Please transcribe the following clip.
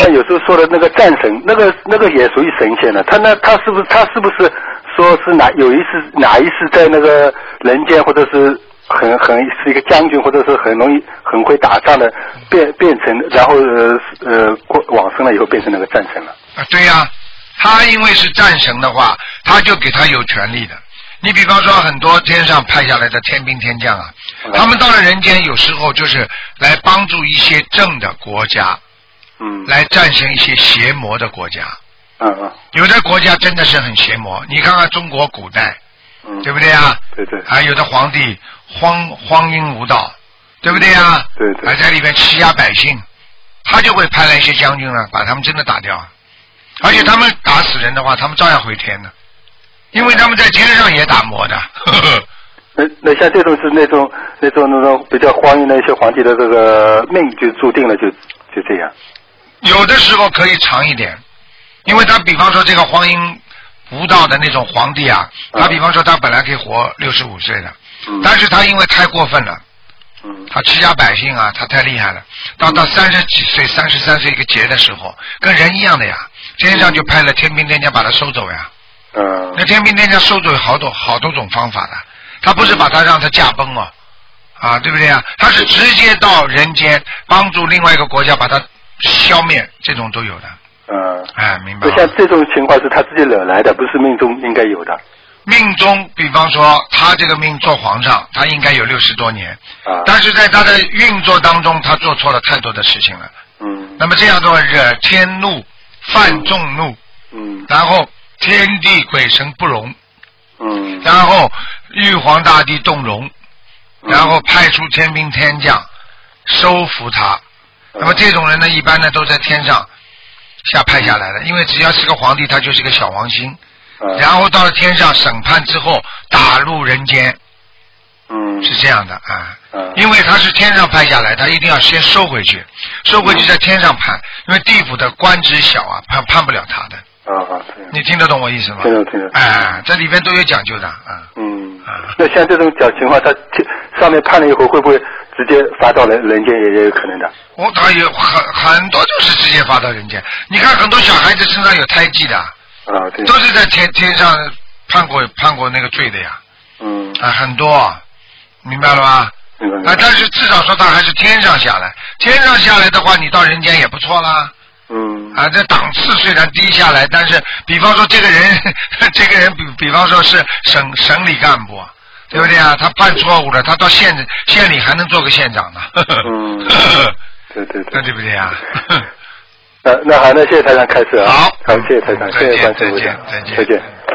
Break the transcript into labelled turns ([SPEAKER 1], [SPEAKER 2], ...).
[SPEAKER 1] 有时候说的那个战神，那个也属于神仙了。他是不是说是哪一世在那个人间，或者是是一个将军，或者是很会打仗的，变成然后往生了以后变成那个战神了。
[SPEAKER 2] 对呀，他因为是战神的话，他就给他有权利的。你比方说很多天上派下来的天兵天将啊，他们到了人间有时候就是来帮助一些正的国家，来战胜一些邪魔的国家。有的国家真的是很邪魔，你看看中国古代，对不对啊？
[SPEAKER 1] 对对。
[SPEAKER 2] 还有的皇帝荒淫无道，对不对啊？
[SPEAKER 1] 对对。
[SPEAKER 2] 还在里面欺压百姓，他就会派来一些将军呢，把他们真的打掉。而且他们打死人的话，他们照样回天的。因为他们在天上也打磨的。
[SPEAKER 1] 那像这种是那种比较荒淫的一些皇帝的这个命就注定了就这样。
[SPEAKER 2] 有的时候可以长一点，因为他比方说这个荒淫无道的那种皇帝啊，他比方说他本来可以活65岁的，但是他因为太过分了，他欺压百姓啊，他太厉害了，到30几岁、33岁一个节的时候，跟人一样的呀，天上就派了天兵天将把他收走呀。那天兵天将收走有好多种方法的，他不是把他让他驾崩哦，对不对啊？他是直接到人间帮助另外一个国家把他消灭，这种都有的。明白吗？
[SPEAKER 1] 像这种情况是他自己惹来的，不是命中应该有的。
[SPEAKER 2] 命中，比方说他这个命做皇上，他应该有60多年，但是在他的运作当中，他做错了太多的事情了。那么这样做惹天怒，犯众怒，然后天地鬼神不容，然后玉皇大帝动容，然后派出天兵天将收服他。那么这种人呢，一般呢都在天上派下来的，因为只要是个皇帝，他就是个小王星。然后到了天上审判之后，打入人间。是这样的啊。因为他是天上派下来，他一定要先收回去在天上判，因为地府的官职小啊，判不了他的。你听得懂我意思吗？
[SPEAKER 1] 听得。
[SPEAKER 2] 这里边都有讲究的
[SPEAKER 1] 那像这种情况，他上面判了以后，会不会直接发到人间也有可能的？
[SPEAKER 2] 他有很多都是直接发到人间。你看很多小孩子身上有胎记的，
[SPEAKER 1] 对，
[SPEAKER 2] 都是在天上判过那个罪的呀。很多，明白了吗？明白。但是至少说他还是天上下来，天上下来的话，你到人间也不错啦。这档次虽然低下来，但是比方说这个人比方说是省里干部，对不对啊？他犯错误了，他到县里还能做个县长呢。
[SPEAKER 1] 对，
[SPEAKER 2] 那对不对啊？
[SPEAKER 1] 那好，那谢谢台长开始啊。
[SPEAKER 2] 好，
[SPEAKER 1] 谢谢台长，谢谢关师傅，
[SPEAKER 2] 再见。